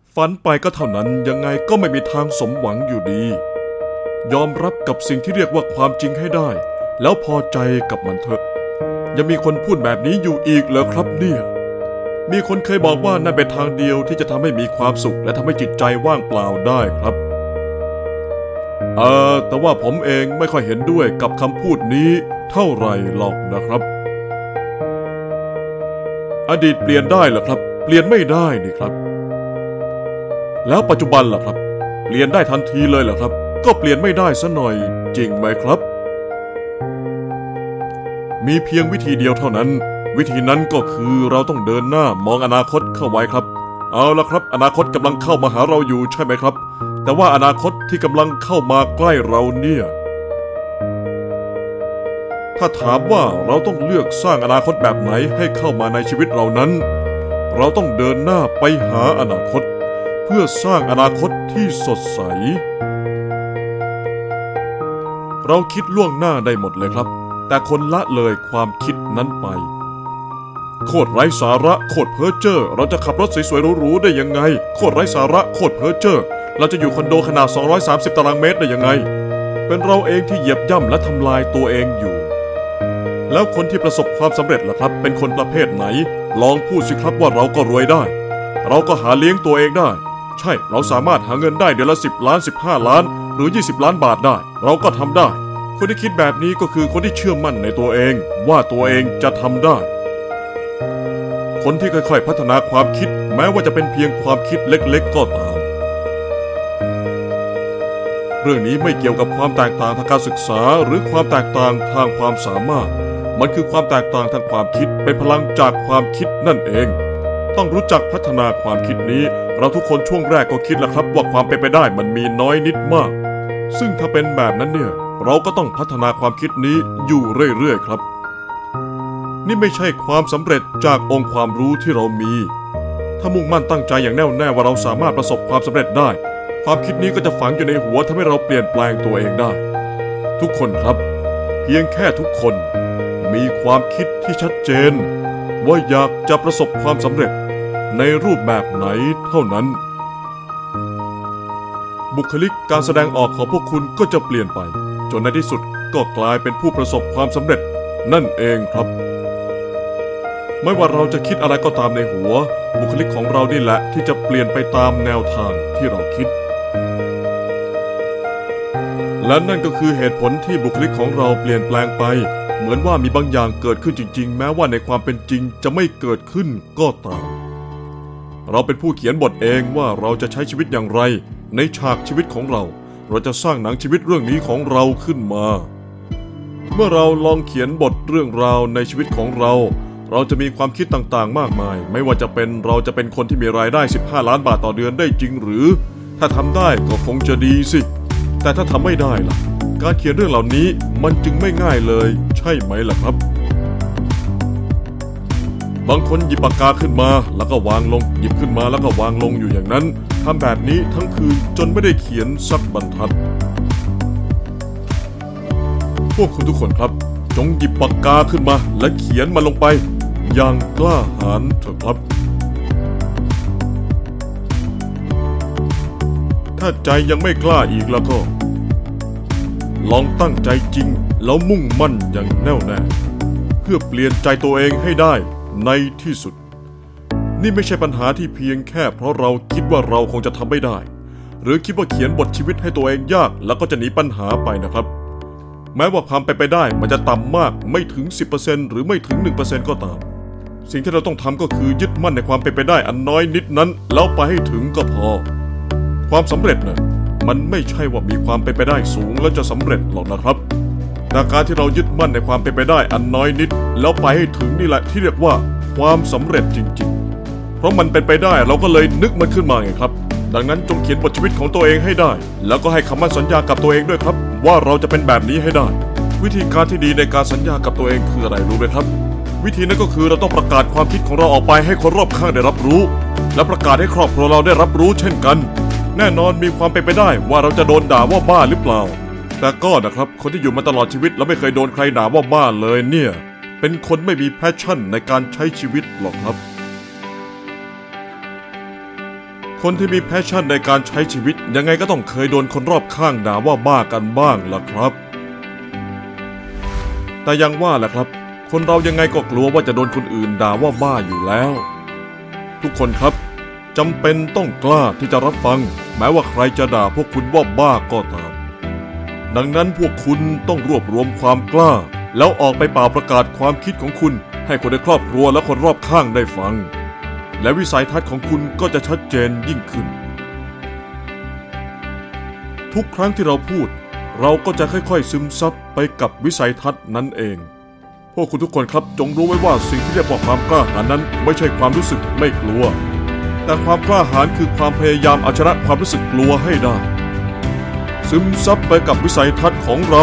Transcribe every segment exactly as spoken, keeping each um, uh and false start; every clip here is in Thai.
ฝันไปก็เท่านั้นยังไงก็ไม่มีทางสมหวังอยู่ดียอมรับกับสิ่งที่เรียกว่าความจริงให้ได้แล้วพอใจกับมันเถอะยังมีคนพูดแบบนี้อยู่อีกเหรอครับเนี่ยมีคนเคยบอกว่านั่นเป็นทางเดียวที่จะทำให้มีความสุขและทำให้จิตใจว่างเปล่าได้ครับเออแต่ว่าผมเองไม่ค่อยเห็นด้วยกับคำพูดนี้เท่าไหร่หรอกนะครับอดีตเปลี่ยนได้เหรอครับเปลี่ยนไม่ได้นี่ครับแล้วปัจจุบันล่ะครับเปลี่ยนได้ทันทีเลยเหรอครับก็เปลี่ยนไม่ได้ซะหน่อยจริงไหมครับมีเพียงวิธีเดียวเท่านั้นวิธีนั้นก็คือเราต้องเดินหน้ามองอนาคตเข้าไว้ครับเอาละครับอนาคตกำลังเข้ามาหาเราอยู่ใช่ไหมครับแต่ว่าอนาคตที่กำลังเข้ามาใกล้เราเนี่ยถ้าถามว่าเราต้องเลือกสร้างอนาคตแบบไหนให้เข้ามาในชีวิตเรานั้นเราต้องเดินหน้าไปหาอนาคตเพื่อสร้างอนาคตที่สดใสเราคิดล่วงหน้าได้หมดเลยครับแต่คนละเลยความคิดนั้นไปโคตรไร้สาระโคตรเพ้อเจ้อเราจะขับรถสวยๆหรูๆได้ยังไงโคตรไร้สาระโคตรเพ้อเจ้อเราจะอยู่คอนโดขนาดสองร้อยสามสิบตารางเมตรได้ยังไงเป็นเราเองที่เหยียบย่ำและทำลายตัวเองอยู่แล้วคนที่ประสบความสำเร็จล่ะครับเป็นคนประเภทไหนลองพูดสิครับว่าเราก็รวยได้เราก็หาเลี้ยงตัวเองได้ใช่เราสามารถหาเงินได้เดือนละสิบล้านสิบห้าล้านหรือยี่สิบล้านบาทได้เราก็ทำได้คนที่คิดแบบนี้ก็คือคนที่เชื่อมั่นในตัวเองว่าตัวเองจะทำได้คนที่ค่อยๆพัฒนาความคิดแม้ว่าจะเป็นเพียงความคิดเล็กๆก็ตามเรื่องนี้ไม่เกี่ยวกับความแตกต่างทางการศึกษาหรือความแตกต่างทางความสามารถมันคือความแตกต่างทางความคิดเป็นพลังจากความคิดนั่นเองต้องรู้จักพัฒนาความคิดนี้เราทุกคนช่วงแรกก็คิดแล้วครับว่าความเป็นไปได้มันมีน้อยนิดมากซึ่งถ้าเป็นแบบนั้นเนี่ยเราก็ต้องพัฒนาความคิดนี้อยู่เรื่อยๆครับนี่ไม่ใช่ความสำเร็จจากองค์ความรู้ที่เรามีถ้ามุ่งมั่นตั้งใจอย่างแน่วแน่ว่าเราสามารถประสบความสำเร็จได้ความคิดนี้ก็จะฝังอยู่ในหัวทำให้เราเปลี่ยนแปลงตัวเองได้ทุกคนครับเพียงแค่ทุกคนมีความคิดที่ชัดเจนว่าอยากจะประสบความสำเร็จในรูปแบบไหนเท่านั้นบุคลิกการแสดงออกของพวกคุณก็จะเปลี่ยนไปจนในที่สุดก็กลายเป็นผู้ประสบความสำเร็จนั่นเองครับไม่ว่าเราจะคิดอะไรก็ตามในหัวบุคลิกของเรานี่แหละที่จะเปลี่ยนไปตามแนวทางที่เราคิดและนั่นก็คือเหตุผลที่บุคลิกของเราเปลี่ยนแปลงไปเหมือนว่ามีบางอย่างเกิดขึ้นจริงๆแม้ว่าในความเป็นจริงจะไม่เกิดขึ้นก็ตามเราเป็นผู้เขียนบทเองว่าเราจะใช้ชีวิตอย่างไรในฉากชีวิตของเราเราจะสร้างหนังชีวิตเรื่องนี้ของเราขึ้นมาเมื่อเราลองเขียนบทเรื่องราวในชีวิตของเราเราจะมีความคิดต่างๆมากมายไม่ว่าจะเป็นเราจะเป็นคนที่มีรายได้สิบห้าล้านบาทต่อเดือนได้จริงหรือถ้าทำได้ก็คงจะดีสิแต่ถ้าทำไม่ได้ล่ะการเขียนเรื่องเหล่านี้มันจึงไม่ง่ายเลยใช่ไหมล่ะครับบางคนหยิบปากกาขึ้นมาแล้วก็วางลงหยิบขึ้นมาแล้วก็วางลงอยู่อย่างนั้นทำแบบนี้ทั้งคืนจนไม่ได้เขียนสักบรรทัดพวกคุณทุกคนครับจงหยิบปากกาขึ้นมาและเขียนมันลงไปอย่างกล้าหาญเถอะครับถ้าใจยังไม่กล้าอีกแล้วก็ลองตั้งใจจริงแล้วมุ่งมั่นอย่างแน่วแน่เพื่อเปลี่ยนใจตัวเองให้ได้ในที่สุดนี่ไม่ใช่ปัญหาที่เพียงแค่เพราะเราคิดว่าเราคงจะทำไม่ได้หรือคิดว่าเขียนบทชีวิตให้ตัวเองยากแล้วก็จะหนีปัญหาไปนะครับแม้ว่าความเป็นไปได้มันจะต่ำมากไม่ถึง สิบเปอร์เซ็นต์ หรือไม่ถึง หนึ่งเปอร์เซ็นต์ ก็ตามสิ่งที่เราต้องทำก็คือยึดมั่นในความเป็นไปได้อันน้อยนิดนั้นแล้วไปให้ถึงก็พอความสำเร็จน่ะมันไม่ใช่ว่ามีความเป็นไปได้สูงแล้วจะสำเร็จหรอกนะครับแต่การที่เรายึดมั่นในความเป็นไปได้อันน้อยนิดแล้วไปให้ถึงนี่แหละที่เรียกว่าความสำเร็จจริงๆเพราะมันเป็นไปได้เราก็เลยนึกมันขึ้นมาไงครับดังนั้นจงเขียนบทชีวิตของตัวเองให้ได้แล้วก็ให้คำมั่นสัญญากับตัวเองด้วยครับว่าเราจะเป็นแบบนี้ให้ได้วิธีการที่ดีในการสัญญากับตัวเองคืออะไรรู้ไหมครับวิธีนั้นก็คือเราต้องประกาศความคิดของเราออกไปให้คนรอบข้างได้รับรู้และประกาศให้ครอบครัวเราได้รับรู้เช่นกันแน่นอนมีความเป็นไปได้ว่าเราจะโดนด่าว่าบ้าหรือเปล่าแต่ก็นะครับคนที่อยู่มาตลอดชีวิตแล้วไม่เคยโดนใครด่าว่าบ้าเลยเนี่ยเป็นคนไม่มีแพชชั่นในการใช้ชีวิตหรอกครับคนที่มีแพชชั่นในการใช้ชีวิตยังไงก็ต้องเคยโดนคนรอบข้างด่าว่าบ้ากันบ้างล่ะครับแต่ยังว่าแหละครับคนเรายังไงก็กลัวว่าจะโดนคนอื่นด่าว่าบ้าอยู่แล้วทุกคนครับจำเป็นต้องกล้าที่จะรับฟังแม้ว่าใครจะด่าพวกคุณว่าบ้าก็ตามดังนั้นพวกคุณต้องรวบรวมความกล้าแล้วออกไปเป่าประกาศความคิดของคุณให้คนในครอบครัวและคนรอบข้างได้ฟังและวิสัยทัศน์ของคุณก็จะชัดเจนยิ่งขึ้นทุกครั้งที่เราพูดเราก็จะค่อยๆซึมซับไปกับวิสัยทัศน์นั้นเองพวกคุณทุกคนครับจงรู้ไว้ว่าสิ่งที่เรียกว่าความกล้าหาญนั้นไม่ใช่ความรู้สึกไม่กลัวแต่ความกล้าหาญคือความพยายามเอาชนะความรู้สึกกลัวให้ได้ซึมซับไปกับวิสัยทัศน์ของเรา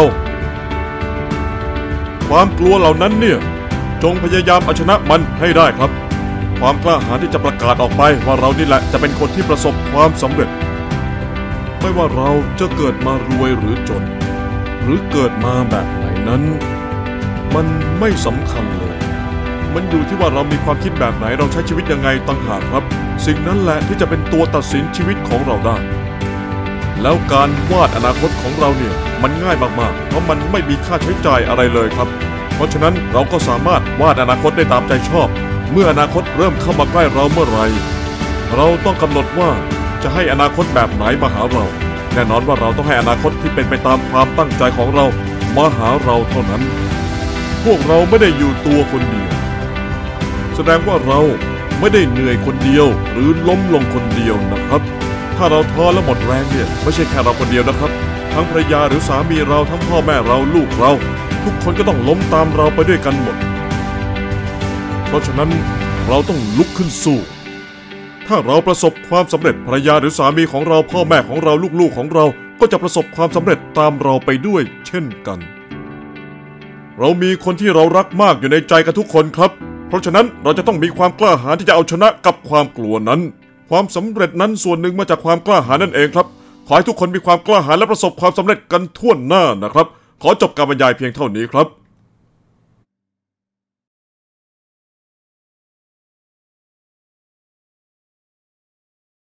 ความกลัวเหล่านั้นเนี่ยจงพยายามเอาชนะมันให้ได้ครับความกล้าหาญที่จะประกาศออกไปว่าเรานี่แหละจะเป็นคนที่ประสบความสำเร็จไม่ว่าเราจะเกิดมารวยหรือจนหรือเกิดมาแบบไหนนั้นมันไม่สำคัญเลยมันอยู่ที่ว่าเรามีความคิดแบบไหนเราใช้ชีวิตยังไงต่างหากครับสิ่งนั้นแหละที่จะเป็นตัวตัดสินชีวิตของเราได้แล้วการวาดอนาคตของเราเนี่ยมันง่ายมากๆเพราะมันไม่มีค่าใช้จ่ายอะไรเลยครับเพราะฉะนั้นเราก็สามารถวาดอนาคตได้ตามใจชอบเมื่ออนาคตเริ่มเข้ามาใกล้เราเมื่อไหร่เราต้องกำหนดว่าจะให้อนาคตแบบไหนมาหาเราแน่นอนว่าเราต้องให้อนาคตที่เป็นไปตามความตั้งใจของเรามาหาเราเท่านั้นพวกเราไม่ได้อยู่ตัวคนเดียวแสดงว่าเราไม่ได้เหนื่อยคนเดียวหรือล้มลงคนเดียวนะครับถ้าเราท้อและหมดแรงเนี่ยไม่ใช่แค่เราคนเดียวนะครับทั้งภรรยาหรือสามีเราทั้งพ่อแม่เราลูกเราทุกคนก็ต้องล้มตามเราไปด้วยกันหมดเพราะฉะนั้นเราต้องลุกขึ้นสู้ถ้าเราประสบความสำเร็จภรรยาหรือสามีของเราพ่อแม่ของเราลูกๆของเราก็จะประสบความสำเร็จตามเราไปด้วยเช่นกันเรามีคนที่เรารักมากอยู่ในใจกันทุกคนครับเพราะฉะนั้นเราจะต้องมีความกล้าหาญที่จะเอาชนะกับความกลัวนั้นความสำเร็จนั้นส่วนหนึ่งมาจากความกล้าหาญนั่นเองครับขอให้ทุกคนมีความกล้าหาญและประสบความสำเร็จกันทั่วหน้านะครับขอจบการบรรยายเพียงเท่านี้ครับ